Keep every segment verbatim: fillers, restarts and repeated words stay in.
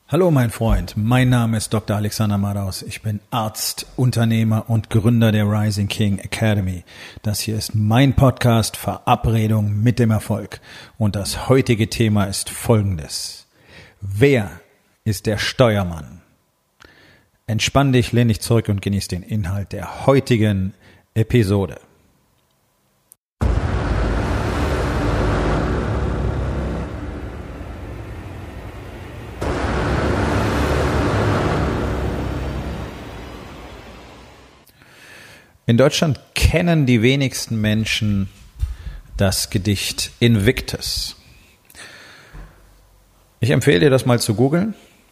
Hallo mein Freund, mein Name ist Doktor Alexander Madaus. Ich bin Arzt, Unternehmer und Gründer der Rising King Academy. Das hier ist mein Podcast Verabredung mit dem Erfolg. Und das heutige Thema ist folgendes. Wer ist der Steuermann? Entspann dich, lehn dich zurück und genieß den Inhalt der heutigen Episode. In Deutschland kennen die wenigsten Menschen das Gedicht Invictus. Ich empfehle dir, das mal zu googeln.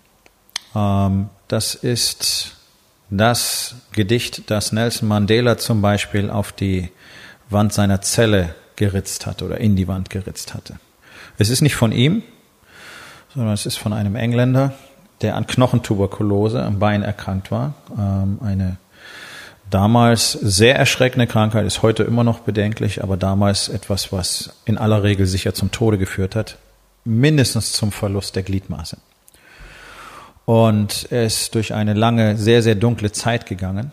Das ist das Gedicht, das Nelson Mandela zum Beispiel auf die Wand seiner Zelle geritzt hatte oder in die Wand geritzt hatte. Es ist nicht von ihm, sondern es ist von einem Engländer, der an Knochentuberkulose am Bein erkrankt war. Eine damals sehr erschreckende Krankheit, ist heute immer noch bedenklich, aber damals etwas, was in aller Regel sicher zum Tode geführt hat, mindestens zum Verlust der Gliedmaße. Und er ist durch eine lange, sehr, sehr dunkle Zeit gegangen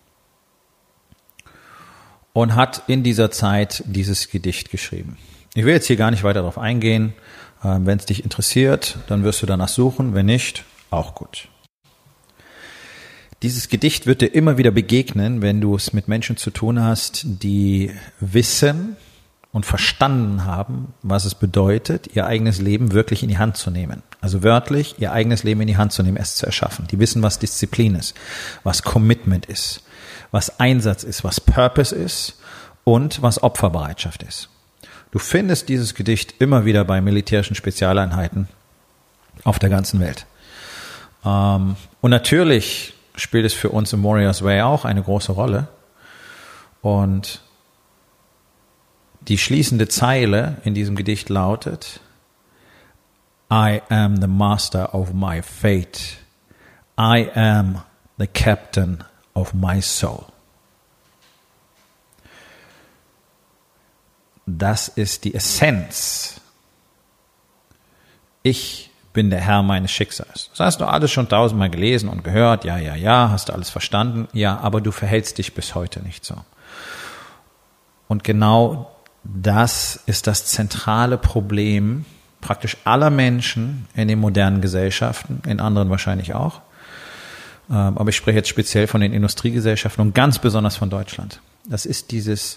und hat in dieser Zeit dieses Gedicht geschrieben. Ich will jetzt hier gar nicht weiter darauf eingehen. Wenn es dich interessiert, dann wirst du danach suchen. Wenn nicht, auch gut. Dieses Gedicht wird dir immer wieder begegnen, wenn du es mit Menschen zu tun hast, die wissen und verstanden haben, was es bedeutet, ihr eigenes Leben wirklich in die Hand zu nehmen. Also wörtlich, ihr eigenes Leben in die Hand zu nehmen, es zu erschaffen. Die wissen, was Disziplin ist, was Commitment ist, was Einsatz ist, was Purpose ist und was Opferbereitschaft ist. Du findest dieses Gedicht immer wieder bei militärischen Spezialeinheiten auf der ganzen Welt. Und natürlich spielt es für uns im Warriors Way auch eine große Rolle. Und die schließende Zeile in diesem Gedicht lautet: I am the master of my fate. I am the captain of my soul. Das ist die Essenz. Ich bin der Herr meines Schicksals. Das hast du alles schon tausendmal gelesen und gehört. Ja, ja, ja, hast du alles verstanden. Ja, aber du verhältst dich bis heute nicht so. Und genau das ist das zentrale Problem praktisch aller Menschen in den modernen Gesellschaften, in anderen wahrscheinlich auch. Aber ich spreche jetzt speziell von den Industriegesellschaften und ganz besonders von Deutschland. Das ist dieses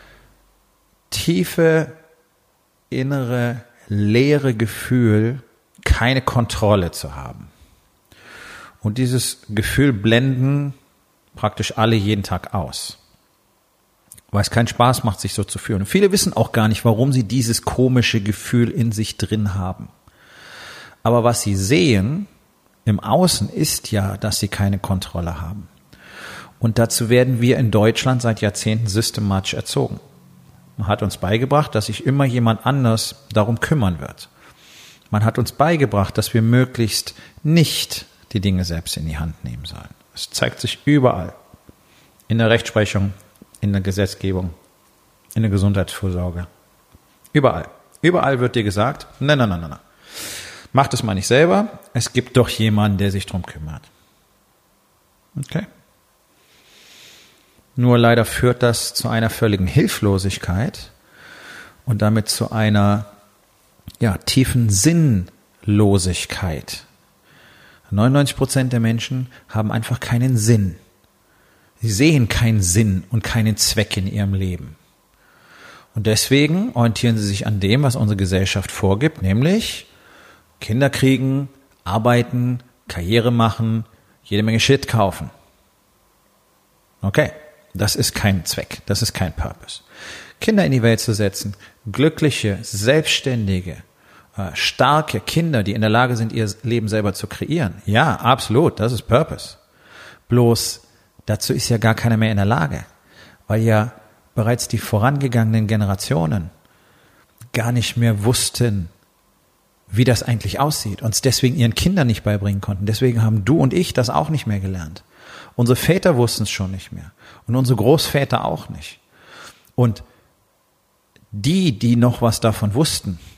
tiefe, innere, leere Gefühl, keine Kontrolle zu haben. Und dieses Gefühl blenden praktisch alle jeden Tag aus, weil es keinen Spaß macht, sich so zu fühlen. Und viele wissen auch gar nicht, warum sie dieses komische Gefühl in sich drin haben. Aber was sie sehen im Außen ist ja, dass sie keine Kontrolle haben. Und dazu werden wir in Deutschland seit Jahrzehnten systematisch erzogen. Man hat uns beigebracht, dass sich immer jemand anders darum kümmern wird. Man hat uns beigebracht, dass wir möglichst nicht die Dinge selbst in die Hand nehmen sollen. Es zeigt sich überall. In der Rechtsprechung, in der Gesetzgebung, in der Gesundheitsvorsorge. Überall. Überall wird dir gesagt, nein, nein, nein, nein. Mach das mal nicht selber. Es gibt doch jemanden, der sich drum kümmert. Okay. Nur leider führt das zu einer völligen Hilflosigkeit und damit zu einer ja, tiefen Sinnlosigkeit. neunundneunzig Prozent der Menschen haben einfach keinen Sinn. Sie sehen keinen Sinn und keinen Zweck in ihrem Leben. Und deswegen orientieren sie sich an dem, was unsere Gesellschaft vorgibt, nämlich Kinder kriegen, arbeiten, Karriere machen, jede Menge Shit kaufen. Okay, das ist kein Zweck, das ist kein Purpose. Kinder in die Welt zu setzen, glückliche, selbstständige, starke Kinder, die in der Lage sind, ihr Leben selber zu kreieren. Ja, absolut, das ist Purpose. Bloß dazu ist ja gar keiner mehr in der Lage, weil ja bereits die vorangegangenen Generationen gar nicht mehr wussten, wie das eigentlich aussieht und es deswegen ihren Kindern nicht beibringen konnten. Deswegen haben du und ich das auch nicht mehr gelernt. Unsere Väter wussten es schon nicht mehr und unsere Großväter auch nicht. Und die, die noch was davon wussten,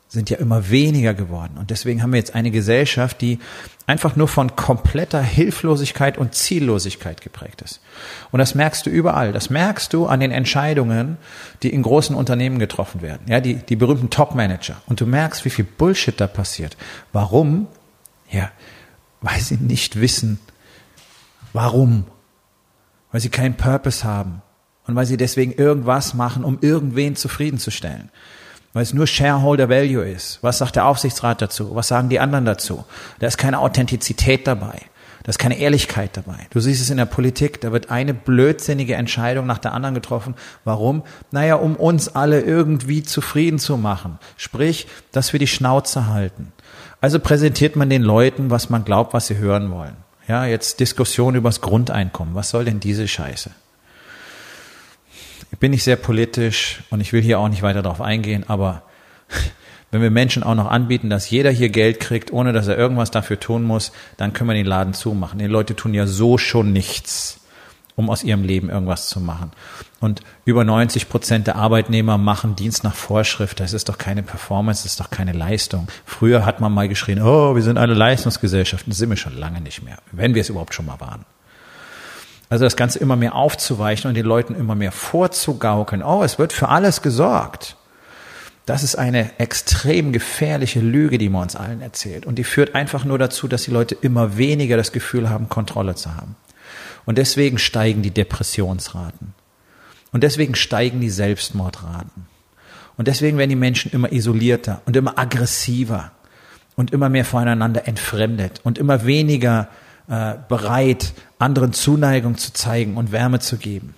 sind ja immer weniger geworden. Und deswegen haben wir jetzt eine Gesellschaft, die einfach nur von kompletter Hilflosigkeit und Ziellosigkeit geprägt ist. Und das merkst du überall. Das merkst du an den Entscheidungen, die in großen Unternehmen getroffen werden. Ja, die, die berühmten Top-Manager. Und du merkst, wie viel Bullshit da passiert. Warum? Ja, weil sie nicht wissen, warum. Weil sie keinen Purpose haben. Und weil sie deswegen irgendwas machen, um irgendwen zufriedenzustellen. Weil es nur Shareholder Value ist. Was sagt der Aufsichtsrat dazu? Was sagen die anderen dazu? Da ist keine Authentizität dabei. Da ist keine Ehrlichkeit dabei. Du siehst es in der Politik, da wird eine blödsinnige Entscheidung nach der anderen getroffen. Warum? Naja, um uns alle irgendwie zufrieden zu machen. Sprich, dass wir die Schnauze halten. Also präsentiert man den Leuten, was man glaubt, was sie hören wollen. Ja, jetzt Diskussion über das Grundeinkommen. Was soll denn diese Scheiße? Ich bin nicht sehr politisch und ich will hier auch nicht weiter darauf eingehen, aber wenn wir Menschen auch noch anbieten, dass jeder hier Geld kriegt, ohne dass er irgendwas dafür tun muss, dann können wir den Laden zumachen. Die Leute tun ja so schon nichts, um aus ihrem Leben irgendwas zu machen. Und über neunzig Prozent der Arbeitnehmer machen Dienst nach Vorschrift. Das ist doch keine Performance, das ist doch keine Leistung. Früher hat man mal geschrien, oh, wir sind eine Leistungsgesellschaft. Das sind wir schon lange nicht mehr, wenn wir es überhaupt schon mal waren. Also das Ganze immer mehr aufzuweichen und den Leuten immer mehr vorzugaukeln. Oh, es wird für alles gesorgt. Das ist eine extrem gefährliche Lüge, die man uns allen erzählt. Und die führt einfach nur dazu, dass die Leute immer weniger das Gefühl haben, Kontrolle zu haben. Und deswegen steigen die Depressionsraten. Und deswegen steigen die Selbstmordraten. Und deswegen werden die Menschen immer isolierter und immer aggressiver und immer mehr voneinander entfremdet und immer weniger äh, bereit, anderen Zuneigung zu zeigen und Wärme zu geben.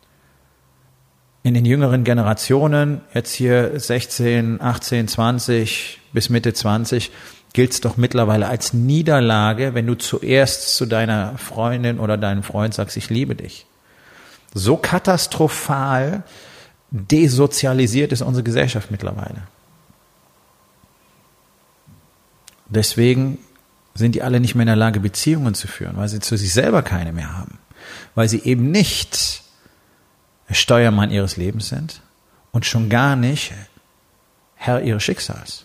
In den jüngeren Generationen, jetzt hier sechzehn, achtzehn, zwanzig bis Mitte zwanzig, gilt es doch mittlerweile als Niederlage, wenn du zuerst zu deiner Freundin oder deinem Freund sagst, ich liebe dich. So katastrophal desozialisiert ist unsere Gesellschaft mittlerweile. Deswegen sind die alle nicht mehr in der Lage, Beziehungen zu führen, weil sie zu sich selber keine mehr haben. Weil sie eben nicht Steuermann ihres Lebens sind und schon gar nicht Herr ihres Schicksals.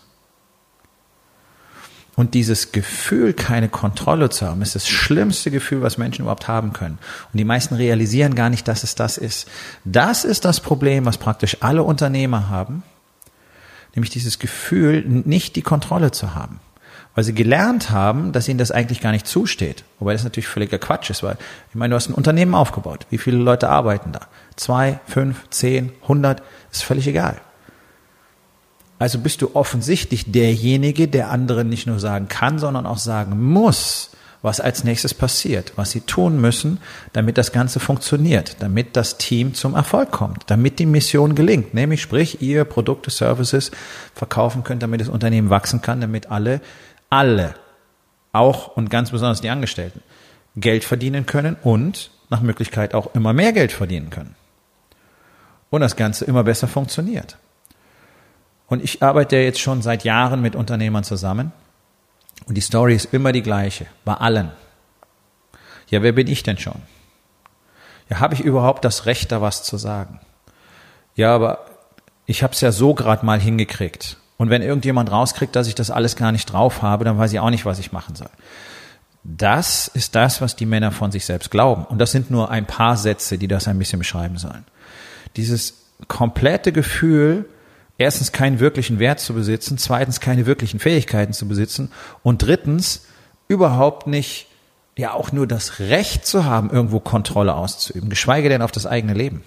Und dieses Gefühl, keine Kontrolle zu haben, ist das schlimmste Gefühl, was Menschen überhaupt haben können. Und die meisten realisieren gar nicht, dass es das ist. Das ist das Problem, was praktisch alle Unternehmer haben, nämlich dieses Gefühl, nicht die Kontrolle zu haben. Weil sie gelernt haben, dass ihnen das eigentlich gar nicht zusteht. Wobei das natürlich völliger Quatsch ist, weil, ich meine, du hast ein Unternehmen aufgebaut. Wie viele Leute arbeiten da? Zwei, fünf, zehn, hundert, ist völlig egal. Also bist du offensichtlich derjenige, der anderen nicht nur sagen kann, sondern auch sagen muss, was als nächstes passiert, was sie tun müssen, damit das Ganze funktioniert, damit das Team zum Erfolg kommt, damit die Mission gelingt. Nämlich, sprich, ihr Produkte, Services verkaufen könnt, damit das Unternehmen wachsen kann, damit alle alle, auch und ganz besonders die Angestellten, Geld verdienen können und nach Möglichkeit auch immer mehr Geld verdienen können. Und das Ganze immer besser funktioniert. Und ich arbeite jetzt schon seit Jahren mit Unternehmern zusammen und die Story ist immer die gleiche, bei allen. Ja, wer bin ich denn schon? Ja, habe ich überhaupt das Recht, da was zu sagen? Ja, aber ich habe es ja so gerade mal hingekriegt. Und wenn irgendjemand rauskriegt, dass ich das alles gar nicht drauf habe, dann weiß ich auch nicht, was ich machen soll. Das ist das, was die Männer von sich selbst glauben. Und das sind nur ein paar Sätze, die das ein bisschen beschreiben sollen. Dieses komplette Gefühl, erstens keinen wirklichen Wert zu besitzen, zweitens keine wirklichen Fähigkeiten zu besitzen und drittens überhaupt nicht, ja auch nur das Recht zu haben, irgendwo Kontrolle auszuüben, geschweige denn auf das eigene Leben.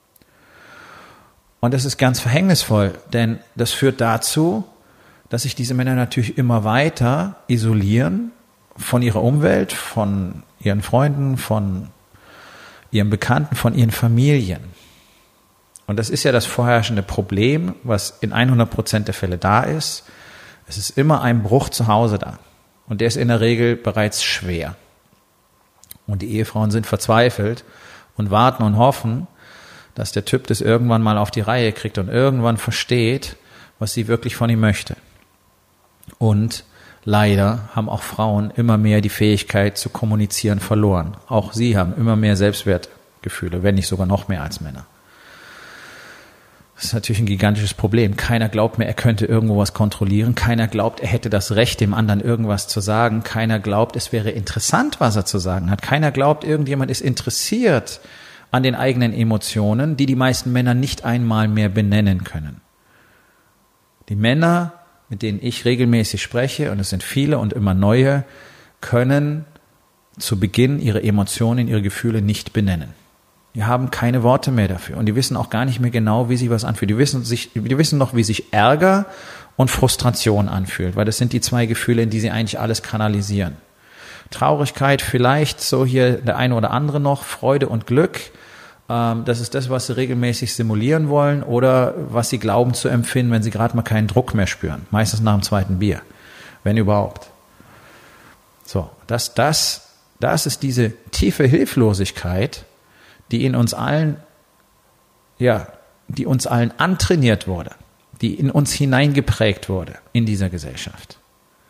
Und das ist ganz verhängnisvoll, denn das führt dazu, dass sich diese Männer natürlich immer weiter isolieren von ihrer Umwelt, von ihren Freunden, von ihren Bekannten, von ihren Familien. Und das ist ja das vorherrschende Problem, was in hundert Prozent der Fälle da ist. Es ist immer ein Bruch zu Hause da. Und der ist in der Regel bereits schwer. Und die Ehefrauen sind verzweifelt und warten und hoffen, dass der Typ das irgendwann mal auf die Reihe kriegt und irgendwann versteht, was sie wirklich von ihm möchte. Und leider haben auch Frauen immer mehr die Fähigkeit zu kommunizieren verloren. Auch sie haben immer mehr Selbstwertgefühle, wenn nicht sogar noch mehr als Männer. Das ist natürlich ein gigantisches Problem. Keiner glaubt mehr, er könnte irgendwo was kontrollieren. Keiner glaubt, er hätte das Recht, dem anderen irgendwas zu sagen. Keiner glaubt, es wäre interessant, was er zu sagen hat. Keiner glaubt, irgendjemand ist interessiert an den eigenen Emotionen, die die meisten Männer nicht einmal mehr benennen können. Die Männer, mit denen ich regelmäßig spreche, und es sind viele und immer neue, können zu Beginn ihre Emotionen, ihre Gefühle nicht benennen. Die haben keine Worte mehr dafür und die wissen auch gar nicht mehr genau, wie sich was anfühlt. Die wissen, sich, die wissen noch, wie sich Ärger und Frustration anfühlt, weil das sind die zwei Gefühle, in die sie eigentlich alles kanalisieren. Traurigkeit vielleicht, so hier der eine oder andere noch, Freude und Glück, ähm, das ist das, was sie regelmäßig simulieren wollen oder was sie glauben zu empfinden, wenn sie gerade mal keinen Druck mehr spüren, meistens nach dem zweiten Bier, wenn überhaupt. So, das, das, das ist diese tiefe Hilflosigkeit, die in uns allen, ja, die uns allen antrainiert wurde, die in uns hineingeprägt wurde in dieser Gesellschaft.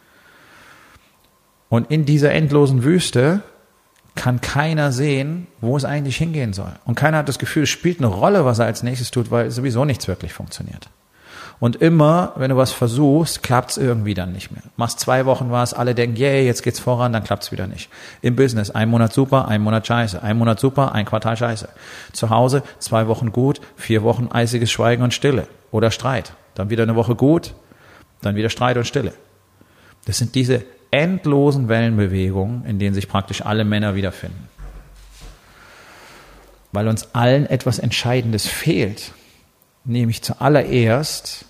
Und in dieser endlosen Wüste kann keiner sehen, wo es eigentlich hingehen soll. Und keiner hat das Gefühl, es spielt eine Rolle, was er als nächstes tut, weil sowieso nichts wirklich funktioniert. Und immer, wenn du was versuchst, klappt es irgendwie dann nicht mehr. Machst zwei Wochen was, alle denken, yay, jetzt geht's voran, dann klappt es wieder nicht. Im Business, ein Monat super, ein Monat scheiße, ein Monat super, ein Quartal scheiße. Zu Hause, zwei Wochen gut, vier Wochen eisiges Schweigen und Stille oder Streit. Dann wieder eine Woche gut, dann wieder Streit und Stille. Das sind diese endlosen Wellenbewegungen, in denen sich praktisch alle Männer wiederfinden. Weil uns allen etwas Entscheidendes fehlt, nämlich zuallererst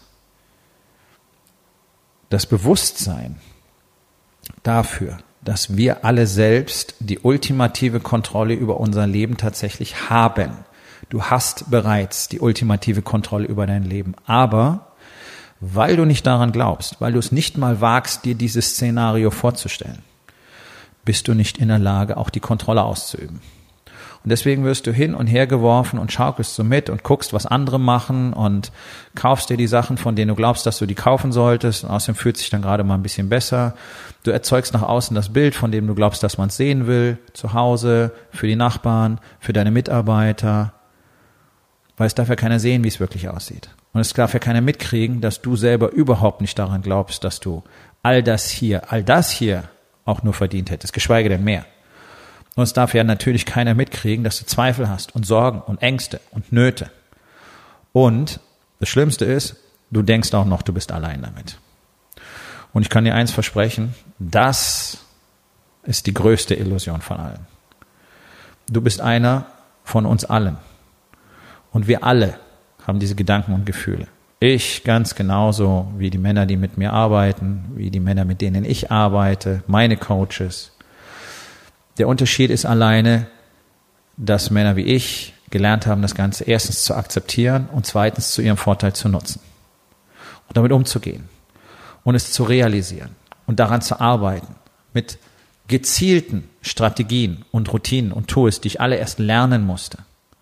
das Bewusstsein dafür, dass wir alle selbst die ultimative Kontrolle über unser Leben tatsächlich haben. Du hast bereits die ultimative Kontrolle über dein Leben, aber weil du nicht daran glaubst, weil du es nicht mal wagst, dir dieses Szenario vorzustellen, bist du nicht in der Lage, auch die Kontrolle auszuüben. Und deswegen wirst du hin und her geworfen und schaukelst so mit und guckst, was andere machen und kaufst dir die Sachen, von denen du glaubst, dass du die kaufen solltest. Und außerdem fühlt sich dann gerade mal ein bisschen besser. Du erzeugst nach außen das Bild, von dem du glaubst, dass man es sehen will, zu Hause, für die Nachbarn, für deine Mitarbeiter, weil es darf ja keiner sehen, wie es wirklich aussieht. Und es darf ja keiner mitkriegen, dass du selber überhaupt nicht daran glaubst, dass du all das hier, all das hier auch nur verdient hättest, geschweige denn mehr. Und es darf ja natürlich keiner mitkriegen, dass du Zweifel hast und Sorgen und Ängste und Nöte. Und das Schlimmste ist, du denkst auch noch, du bist allein damit. Und ich kann dir eins versprechen, das ist die größte Illusion von allen. Du bist einer von uns allen. Und wir alle haben diese Gedanken und Gefühle. Ich ganz genauso wie die Männer, die mit mir arbeiten, wie die Männer, mit denen ich arbeite, meine Coaches. Der Unterschied ist alleine, dass Männer wie ich gelernt haben, das Ganze erstens zu akzeptieren und zweitens zu ihrem Vorteil zu nutzen und damit umzugehen und es zu realisieren und daran zu arbeiten mit gezielten Strategien und Routinen und Tools, die ich alle erst lernen musste.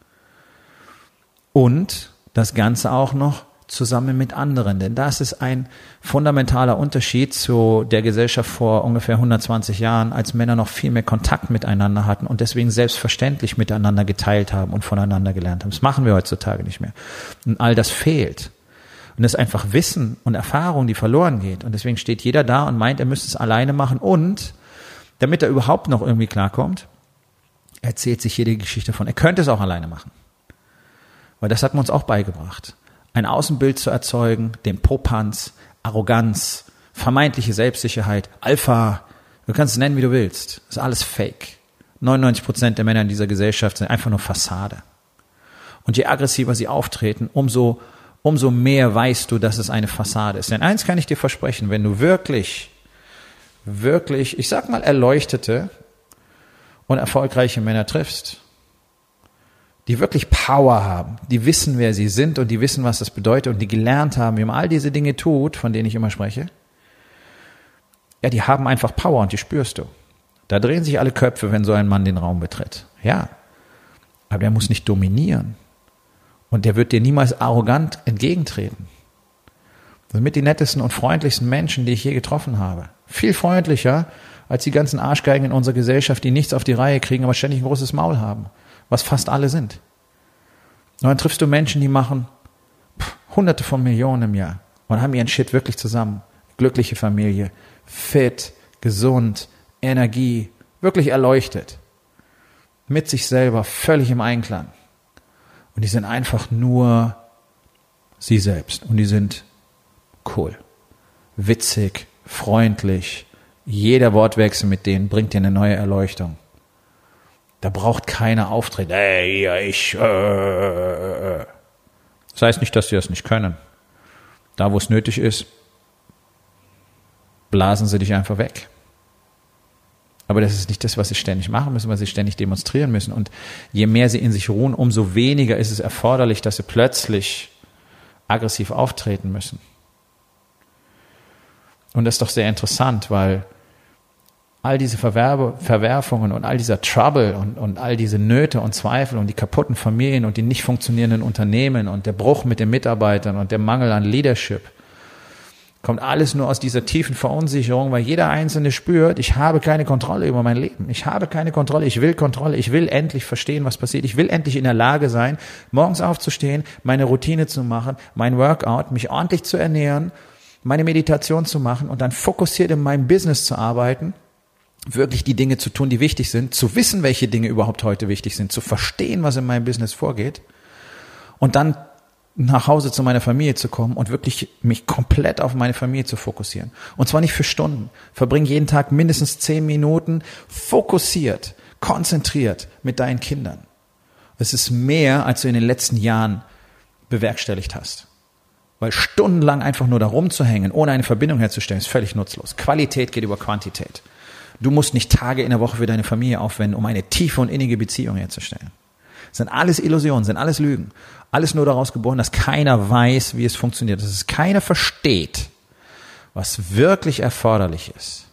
Und das Ganze auch noch zusammen mit anderen, denn das ist ein fundamentaler Unterschied zu der Gesellschaft vor ungefähr hundertzwanzig Jahren, als Männer noch viel mehr Kontakt miteinander hatten und deswegen selbstverständlich miteinander geteilt haben und voneinander gelernt haben. Das machen wir heutzutage nicht mehr. Und all das fehlt. Und das ist einfach Wissen und Erfahrung, die verloren geht. Und deswegen steht jeder da und meint, er müsste es alleine machen. Und damit er überhaupt noch irgendwie klarkommt, erzählt sich hier die Geschichte von, er könnte es auch alleine machen. Weil das hat man uns auch beigebracht. Ein Außenbild zu erzeugen, den Popanz, Arroganz, vermeintliche Selbstsicherheit, Alpha, du kannst es nennen, wie du willst. Das ist alles Fake. neunundneunzig Prozent der Männer in dieser Gesellschaft sind einfach nur Fassade. Und je aggressiver sie auftreten, umso, umso mehr weißt du, dass es eine Fassade ist. Denn eins kann ich dir versprechen, wenn du wirklich, wirklich, ich sag mal, erleuchtete und erfolgreiche Männer triffst, die wirklich Power haben, die wissen, wer sie sind und die wissen, was das bedeutet und die gelernt haben, wie man all diese Dinge tut, von denen ich immer spreche, ja, die haben einfach Power und die spürst du. Da drehen sich alle Köpfe, wenn so ein Mann den Raum betritt. Ja, aber der muss nicht dominieren und der wird dir niemals arrogant entgegentreten. Das sind mit die nettesten und freundlichsten Menschen, die ich je getroffen habe. Viel freundlicher als die ganzen Arschgeigen in unserer Gesellschaft, die nichts auf die Reihe kriegen, aber ständig ein großes Maul haben. Was fast alle sind. Und dann triffst du Menschen, die machen, pff, Hunderte von Millionen im Jahr und haben ihren Shit wirklich zusammen. Glückliche Familie, fit, gesund, Energie, wirklich erleuchtet. Mit sich selber, völlig im Einklang. Und die sind einfach nur sie selbst. Und die sind cool, witzig, freundlich. Jeder Wortwechsel mit denen bringt dir eine neue Erleuchtung. Da braucht keiner Auftritt. Ey, ich, äh, äh. Das heißt nicht, dass sie das nicht können. Da, wo es nötig ist, blasen sie dich einfach weg. Aber das ist nicht das, was sie ständig machen müssen, was sie ständig demonstrieren müssen. Und je mehr sie in sich ruhen, umso weniger ist es erforderlich, dass sie plötzlich aggressiv auftreten müssen. Und das ist doch sehr interessant, weil all diese Verwerbe, Verwerfungen und all dieser Trouble und, und all diese Nöte und Zweifel und die kaputten Familien und die nicht funktionierenden Unternehmen und der Bruch mit den Mitarbeitern und der Mangel an Leadership kommt alles nur aus dieser tiefen Verunsicherung, weil jeder Einzelne spürt, ich habe keine Kontrolle über mein Leben. Ich habe keine Kontrolle, ich will Kontrolle, ich will endlich verstehen, was passiert. Ich will endlich in der Lage sein, morgens aufzustehen, meine Routine zu machen, mein Workout, mich ordentlich zu ernähren, meine Meditation zu machen und dann fokussiert in meinem Business zu arbeiten, wirklich die Dinge zu tun, die wichtig sind, zu wissen, welche Dinge überhaupt heute wichtig sind, zu verstehen, was in meinem Business vorgeht und dann nach Hause zu meiner Familie zu kommen und wirklich mich komplett auf meine Familie zu fokussieren. Und zwar nicht für Stunden. Verbring jeden Tag mindestens zehn Minuten fokussiert, konzentriert mit deinen Kindern. Es ist mehr, als du in den letzten Jahren bewerkstelligt hast. Weil stundenlang einfach nur da rumzuhängen, ohne eine Verbindung herzustellen, ist völlig nutzlos. Qualität geht über Quantität. Du musst nicht Tage in der Woche für deine Familie aufwenden, um eine tiefe und innige Beziehung herzustellen. Das sind alles Illusionen, sind alles Lügen. Alles nur daraus geboren, dass keiner weiß, wie es funktioniert. Dass es keiner versteht, was wirklich erforderlich ist.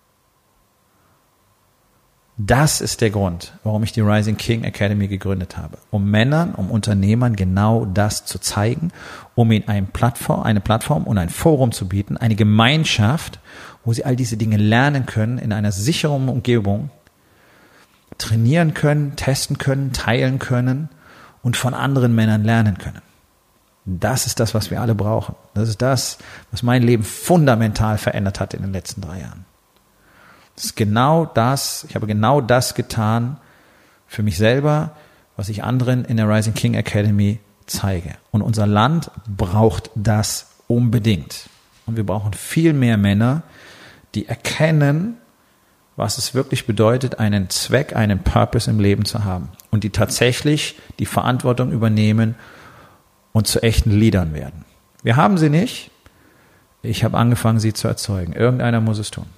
Das ist der Grund, warum ich die Rising King Academy gegründet habe. Um Männern, um Unternehmern genau das zu zeigen, um ihnen eine Plattform, eine Plattform und ein Forum zu bieten, eine Gemeinschaft, wo sie all diese Dinge lernen können, in einer sicheren Umgebung, trainieren können, testen können, teilen können und von anderen Männern lernen können. Das ist das, was wir alle brauchen. Das ist das, was mein Leben fundamental verändert hat in den letzten drei Jahren. Das ist genau das, ich habe genau das getan für mich selber, was ich anderen in der Rising King Academy zeige. Und unser Land braucht das unbedingt. Und wir brauchen viel mehr Männer, die erkennen, was es wirklich bedeutet, einen Zweck, einen Purpose im Leben zu haben. Und die tatsächlich die Verantwortung übernehmen und zu echten Leadern werden. Wir haben sie nicht. Ich habe angefangen, sie zu erzeugen. Irgendeiner muss es tun.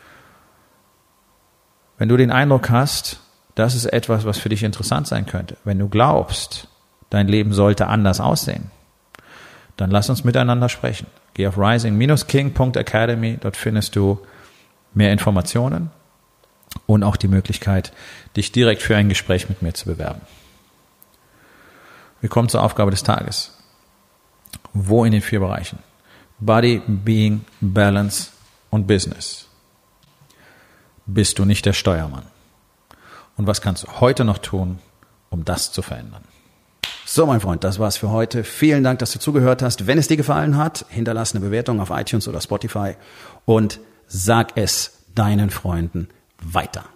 Wenn du den Eindruck hast, das ist etwas, was für dich interessant sein könnte, wenn du glaubst, dein Leben sollte anders aussehen, dann lass uns miteinander sprechen. Geh auf rising dash king punkt academy, dort findest du mehr Informationen und auch die Möglichkeit, dich direkt für ein Gespräch mit mir zu bewerben. Wir kommen zur Aufgabe des Tages. Wo in den vier Bereichen? Body, Being, Balance und Business. Bist du nicht der Steuermann? Und was kannst du heute noch tun, um das zu verändern? So, mein Freund, das war's für heute. Vielen Dank, dass du zugehört hast. Wenn es dir gefallen hat, hinterlass eine Bewertung auf iTunes oder Spotify und sag es deinen Freunden weiter.